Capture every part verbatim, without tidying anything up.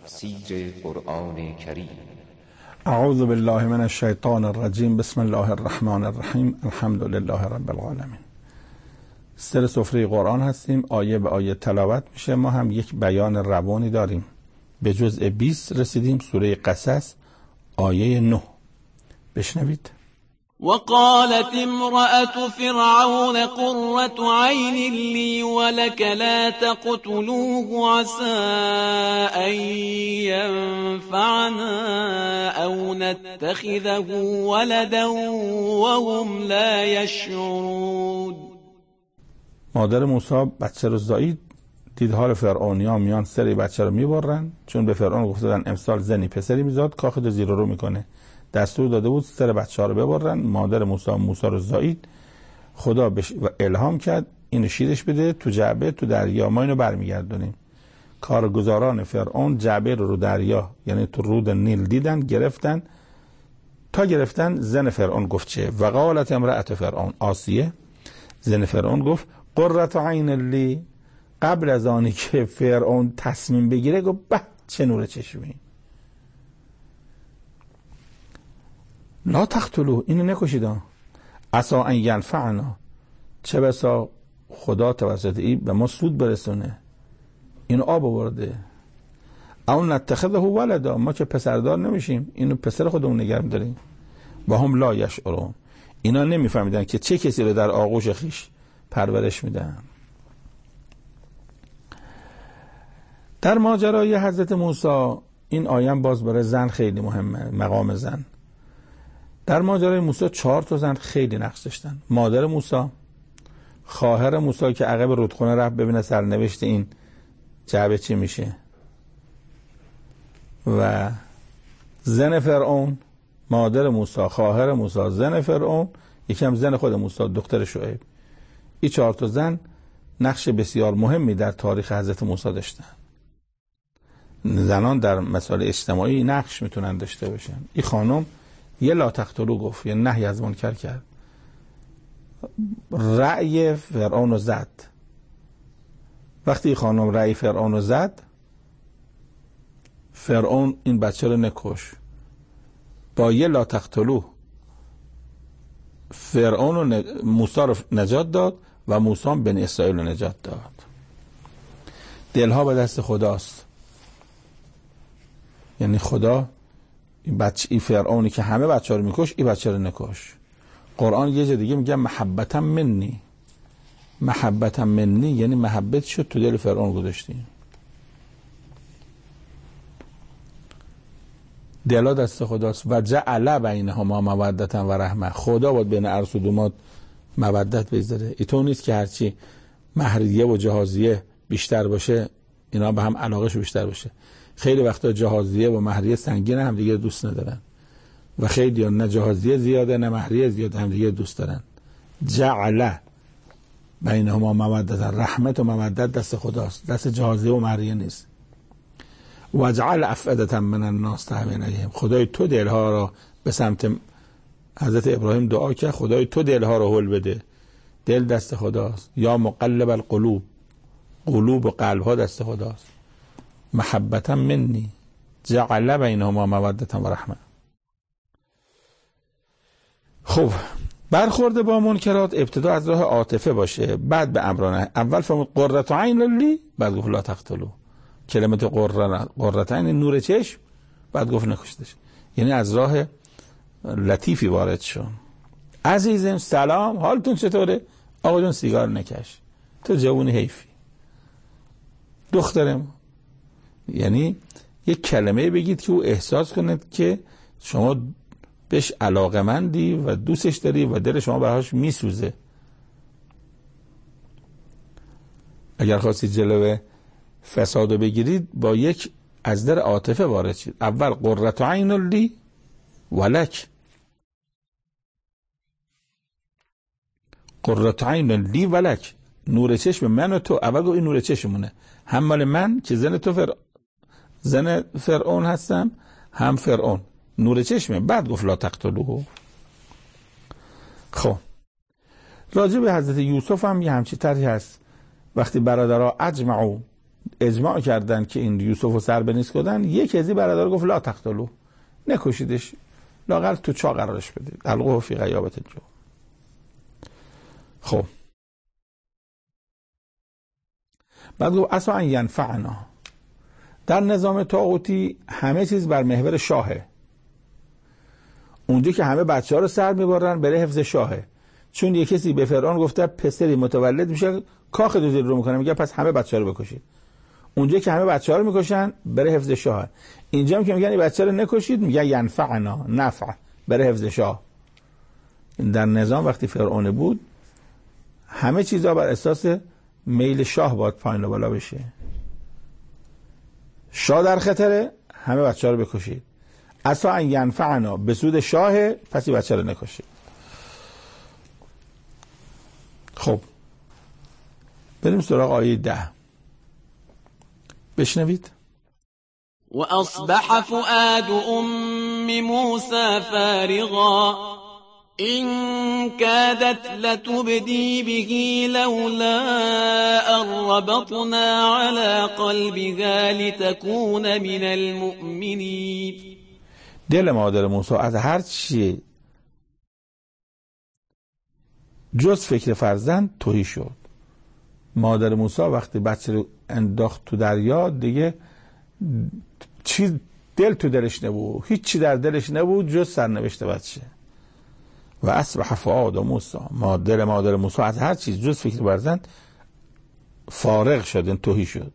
تفسیر قرآن کریم. اعوذ بالله من الشیطان الرجیم. بسم الله الرحمن الرحیم. الحمد لله رب العالمین. سر سفره قرآن هستیم، آیه به آیه تلاوت میشه. ما هم یک بیان روانی داریم. به جزء بیست رسیدیم، سوره قصص آیه نه. بشنوید. وقالت امرأة فرعون قرة عين لي ولك لا تقتلوه عسى أن ينفعنا أو نتخذه ولدا وهم لا يشعرون. مادر موسی بچه رو زایید، دید حال فرعونیان میان سری بچه رو میبرن، چون به فرعون گفتن امسال زنی پسری میزاد، کاخ دو زیر رو میکنه. دستور داده بود سر بچه ها رو ببرن. مادر موسی موسی رو زایید، خدا بش الهام کرد اینو شیرش بده تو جعبه تو دریا، ما اینو برمیگردونیم. کارگزاران فرعون جعبه رو رو دریا، یعنی تو رود نیل دیدن، گرفتن. تا گرفتن زن فرعون گفت چه؟ وقالت امرأة فرعون، آسیه زن فرعون گفت قرة عین لی. قبل از آنی که فرعون تصمیم بگیره گفت به چه نور چشمی، لا تقتلوه، اینو نکشیدان، عسى ان ینفعنا، چه بسا خدا توسط این به ما سود برسونه، اینو آب آورده. او نتخذه ولدا، ما که پسردار نمیشیم، اینو پسر خودمون نگه می‌داریم. و هم لا یشعرون، اینا نمیفهمیدن که چه کسی رو در آغوش خیش پرورش میدن. در ماجرای حضرت موسی این آیه باز برای زن خیلی مهمه، مقام زن. در ماجرای موسی چهار تا زن خیلی نقش داشتن. مادر موسی، خواهر موسی که عقب رودخونه رفت ببینه سرنوشت این جعبه چی میشه، و زن فرعون، مادر موسی، خواهر موسی، زن فرعون، یکم زن خود موسی، دختر شعیب. این چهار تا زن نقش بسیار مهمی در تاریخ حضرت موسی داشتن. زنان در مسائل اجتماعی نقش میتونن داشته باشن. این خانم یه لا تقتلو گفت، یه نهی از منکر کرد. رأی فرعون رو زد. وقتی خانم رأی فرعون رو زد، فرعون این بچه رو نکش. با یه لا تقتلو فرعون رو موسی رو نجات داد و موسی بنی اسرائیل رو نجات داد. دلها به دست خداست. یعنی خدا این بچه، این فرعونی که همه بچه ها رو میکش، این بچه رو نکش. قرآن یه جا دیگه میگه محبتا منی. محبتا منی یعنی محبت شد تو دل فرعون گذاشتی. دلا دست خداست. و جعل بینهما مودتا و رحمه، خدا باید بین عرس و دومات مودت بذاره. اینطور نیست که هرچی مهریه و جهازیه بیشتر باشه اینا به هم علاقهش بیشتر باشه. خیلی وقتا جهازیه و مهریه سنگین هم دیگه دوست ندارن، و خیلی ها نه جهازیه زیاده نه مهریه زیاده هم دیگه دوست دارن. جعل بینهما مودتا، رحمت و مودت دست خداست، دست جهازیه و مهریه نیست. و جعل افئدة من الناس تهوی الیهم، خدای تو دلها را به سمت حضرت ابراهیم دعا کرد، خدای تو دلها را هل بده. دل دست خداست. یا مقلب القلوب، قلوب و قلبها دست خداست. محبتا منی جعل بینهما مودتا و رحمه. خب برخورد با منکرات ابتدا از راه عاطفه باشه، بعد به امرانه. اول فرمود قرة عین لی، بعد گفت لا تقتلوا. کلمه قرة عین نور چشم، بعد گفت نکشتش. یعنی از راه لطیفی وارد شون. عزیزم سلام، حالتون چطوره؟ آقا جون سیگار نکش، تو جوونی حیفی. دخترم، یعنی یک کلمه بگید که او احساس کند که شما بهش علاقمندی و دوستش داری و دل شما براش میسوزه. اگر خواستید جلوه فسادو بگیرید با یک از در عاطفه وارد شید. اول قرة عین لی ولک، قرة عین لی ولک، نور چشم من و تو. اول گو این نور چشمونه، هم مال من که زن تو فر... زن فرعون هستم، هم فرعون نور چشمه. بعد گفت لا تقتلوه. خب راجع به حضرت یوسف هم یه همچی طرحی هست. وقتی برادرها اجمعوا اجماع کردن که این یوسف رو سر به نیست کردن، یک ازی برادر گفت لا تقتلوه، نکشیدش، لااقل تو چا قرارش بدید، القوه فی غیابت الجو. خب بعد گفت عسی ان ینفعنا. در نظام طاغوتی همه چیز بر محور شاهه. اونجا که همه بچه ها رو سر میبرن برای حفظ شاهه، چون یه کسی به فرعون گفته پسری متولد میشه کاخ دو رو میکنه، میگه پس همه بچه ها رو بکشید. اونجا که همه بچه ها رو میکشن برای حفظ شاهه. اینجا هم که میگن این بچه رو نکشید میگه ینفعنا، نفع برای حفظ شاه. در نظام وقتی فرعون بود همه چیزا بر اساس میل شاه باید پایین و بالا بشه. شاه در خطره، همه بچه ها رو بکشید. عسی ان ینفعنا، به سود شاه، پس این بچه رو نکشید. خب بریم سراغ آیه ده، بشنوید. و اصبح فؤاد ام موسى فارغا إن كادت لتبدي به لولا أن ربطنا على قلبها لتكون من المؤمنين. دل مادر موسی از هر چی جز فکر فرزند تهی شد. مادر موسی وقتی بچه رو انداخت تو دریا دیگه چی دل تو دلش نبود، هیچی در دلش نبود جز سرنوشت بچه. و اصبح فؤاد موسی، مادر مادر موسی از هر چیز جز فکر فرزند فارغ شد، این تهی شد.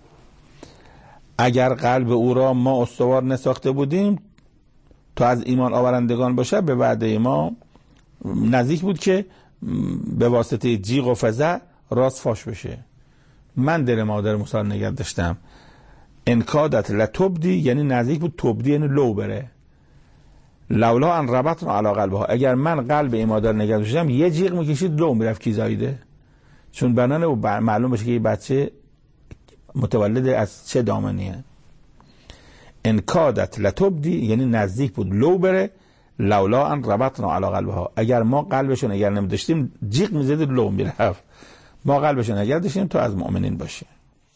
اگر قلب او را ما استوار نساخته بودیم تا از ایمان آورندگان باشه، به وعده ما نزدیک بود که به واسطه جیغ و فزع راست فاش بشه. من دل مادر موسی نگه داشتم. انکادت لتبدی یعنی نزدیک بود، تبدی یعنی لو بره. لولا ان ربطنا علی قلبها، اگر من قلب این مادر نگه داشتم یه جیغ میکشید لو میرفت کی زایده، چون بنانه معلوم بشه که این بچه متولد از چه دامنیه. انکادت لتبدی یعنی نزدیک بود لو بره. لولا ان ربطنا علی قلبها، اگر ما قلبشو نگه نمی‌داشتیم جیغ میزد لو میرفت. ما قلبشو نگه داشتیم تا از مؤمنین باشه.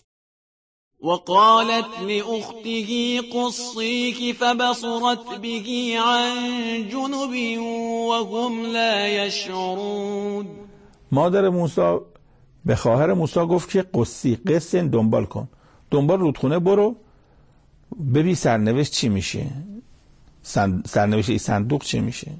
وقالت لأخته قصيك فبصرت به عن جنب وهم لا يشعرون. مادر موسی به خواهر موسی گفت که قصی، قصه دنبال کن، دنبال رودخونه برو ببین سرنوشت چی میشه، سرنوشت این صندوق چی میشه.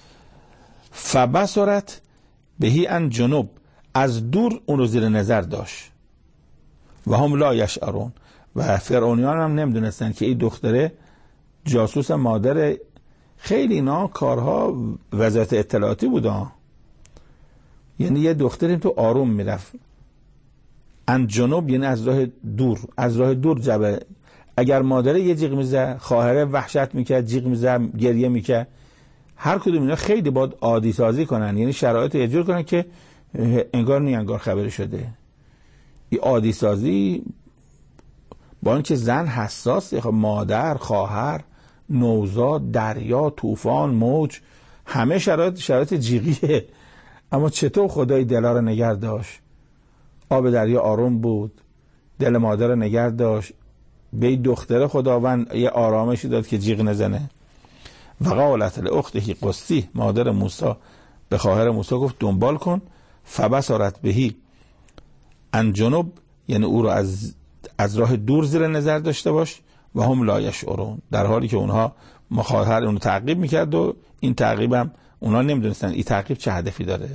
فبصرت بهی عن جنوب، از دور اون رو زیر نظر داشت. و هم لا یشعرون، و فرعونیان هم نمیدونستن که این دختره جاسوس مادر. خیلی اینا کارها وزارت اطلاعاتی بوده، یعنی یه دختریم تو آروم میرفت. ان جنوب یعنی از راه دور، از راه دور جبه. اگر مادره یه جیغ میزه، خواهره وحشت میکرد، جیغ میزه، گریه میکرد. هر کدوم اینا خیلی باید عادی سازی کنن، یعنی شرایط اجور کنن که انگار نی انگار خبری شده. این عادی سازی با اینکه زن حساسه، خب مادر، خواهر، نوزاد، دریا، طوفان، موج، همه شرایط شرایط جیغیه. اما چطور خدای دلا رو نگه داشت؟ آب دریا آروم بود، دل مادر رو نگه داشت، به دختر خداوند یه آرامشی داد که جیغ نزنه. و قالت لاخته قصی، مادر موسی به خواهر موسی گفت دنبال کن. فبصرت بهی عن جنوب یعنی او رو از از راه دور زیر نظر داشته باش. و هم لا یشعرون، در حالی که اونها مخاطر اونو تعقیب میکرد و این تعقیب هم اونها نمیدونستن این تعقیب چه هدفی داره.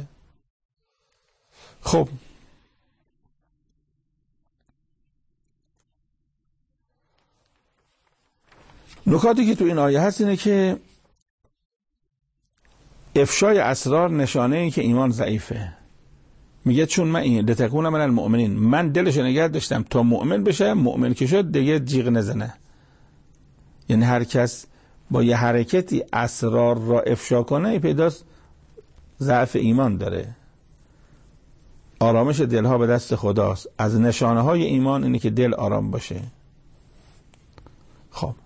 خب نکاتی که تو این آیه هست اینه که افشای اسرار نشانه این که ایمان ضعیفه. میگه چون من این لتکون من المؤمنین، من دلش نگه داشتم تا مؤمن بشه، مؤمن که شد دیگه جیغ نزنه. یعنی هر کس با یه حرکتی اسرار را افشا کنه پیداست ضعف ایمان داره. آرامش دلها به دست خداست. از نشانه های ایمان اینه که دل آرام باشه. خب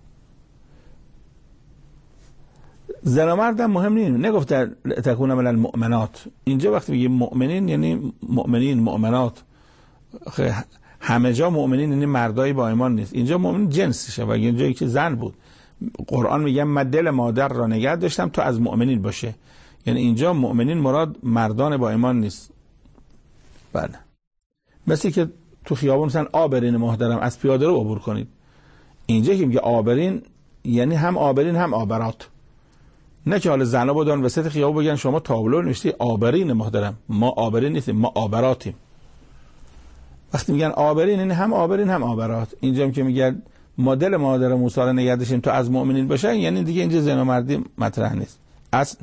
زن و مرد هم مهم نیست، نگفته تکون من المؤمنات. اینجا وقتی میگه مؤمنین یعنی مؤمنین، مؤمنات. همه جا مؤمنین یعنی مردای با ایمان نیست، اینجا مؤمن جنسشه و اینجایی که زن بود. قرآن میگه من دل مادر را نگه داشتم تا از مؤمنین باشه، یعنی اینجا مؤمنین مراد مردان با ایمان نیست. بله، مثل که تو خیابون مثلا آبرین محترم از پیاده رو عبور کنید، اینجا که میگه آبرین یعنی هم آبرین هم آبرات، نه که حالا زنا بودن وسط خیابون بگن شما تابلو نوشتی آبرین محترم، ما آبرین نیستیم، ما آبراتیم. وقتی میگن آبرین یعنی هم آبرین هم آبرات. اینجا هم که میگن مدل مادر موسی رو نگه داشتیم تا از مؤمنین باشن، یعنی دیگه اینجا زن و مردی مطرح نیست اصلا.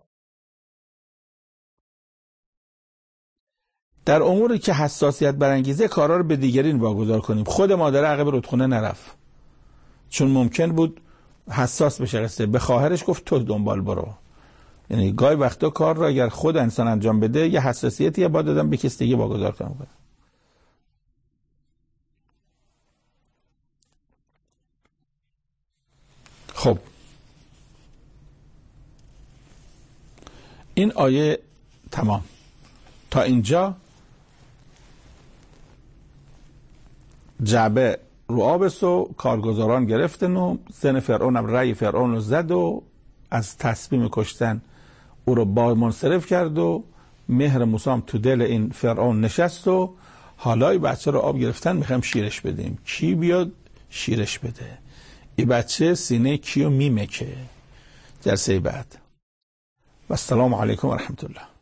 در اموری که حساسیت برانگیزه کارا رو به دیگرین واگذار کنیم. خود مادر عقب رودخونه نرفت چون ممکن بود حساس بشه، قصه به خواهرش گفت تو دنبال برو. یعنی گاهی وقتا کار رو اگر خود انسان انجام بده یه حساسیتی باید دادن به کسی دیگه واگذار کنه. خب این آیه تمام. تا اینجا جعبه رو آبست و کارگزاران گرفتن و زن فرعون هم رأی فرعون رو زد و از تصمیم کشتن او رو با منصرف کرد و مهر موسی هم تو دل این فرعون نشست و حالا این بچه رو آب گرفتن میخوایم شیرش بدیم. کی بیاد شیرش بده؟ این بچه سینه کیو میمکه؟ جلسه بعد. و السلام علیکم و رحمت الله.